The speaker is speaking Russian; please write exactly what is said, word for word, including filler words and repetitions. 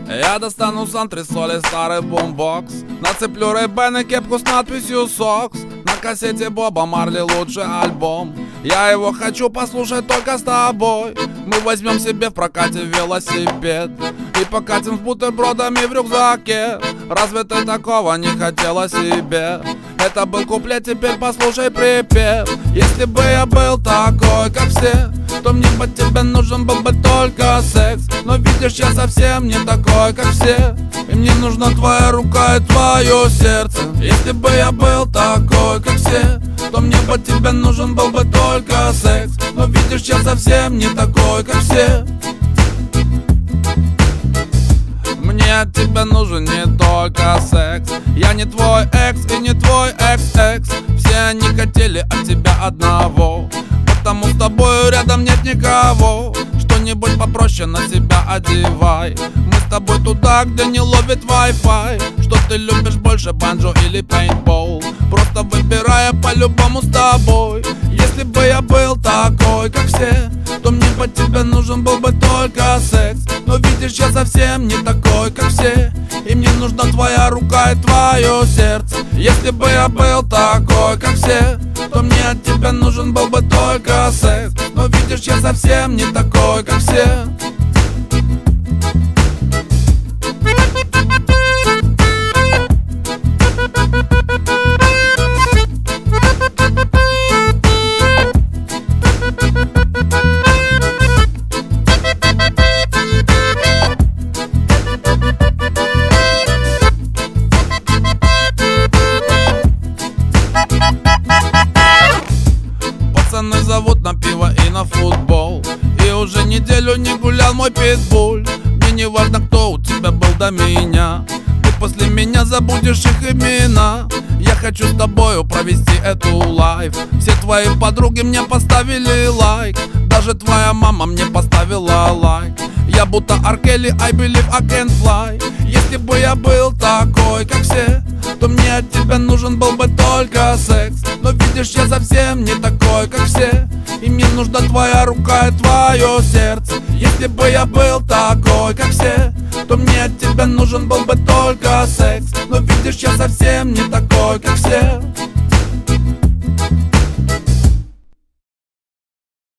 Я достану с антресоли старый бумбокс, нацеплю Ray-Ban и кепку с надписью «Сокс». На кассете Боба Марли лучший альбом, я его хочу послушать только с тобой. Мы возьмем себе в прокате велосипед и покатим с бутербродами в рюкзаке. Разве ты такого не хотела себе? Это был куплет, теперь послушай припев. Если бы я был такой, как все, то мне бы тебе нужен был бы только секс. Но видишь, я совсем не такой, как все, и мне нужна твоя рука и твое сердце. Если бы я был такой, как все, то мне бы тебе нужен был бы только секс. Но видишь, я совсем не такой, как все. Мне от тебя нужен не только секс. Я не твой экс и не твой экс-экс. Все они хотели от тебя одного, потому с тобой рядом нет никого. Что-нибудь попроще на себя одевай. Мы с тобой туда, где не ловит Wi-Fi. Что ты любишь больше, банджо или пейнтбол? Просто выбирая по-любому с тобой. Если бы я был такой, как все, то мне по тебе нужен был бы только секс. Но видишь, я совсем не такой, как все, и мне нужна твоя рука и твое сердце. Если бы я был такой, как все, то мне от тебя нужен был бы только секс. Но видишь, я совсем не такой, как все. Пацаны зовут на пиво и на футбол, и уже неделю не гулял мой питбуль. Мне не важно, кто у тебя был до меня, ты после меня забудешь их имена. Я хочу с тобою провести эту лайф. Все твои подруги мне поставили лайк, даже твоя мама мне поставила лайк. Я будто Ар Келли, I believe I can fly. Если бы я был такой, как все, то мне от тебя нужен был бы только секс. Но видишь, я совсем не такой, как все, и мне нужна твоя рука и твое сердце. Если бы я был такой, как все, то мне от тебя нужен был бы только секс. Но видишь, я совсем не такой, как все.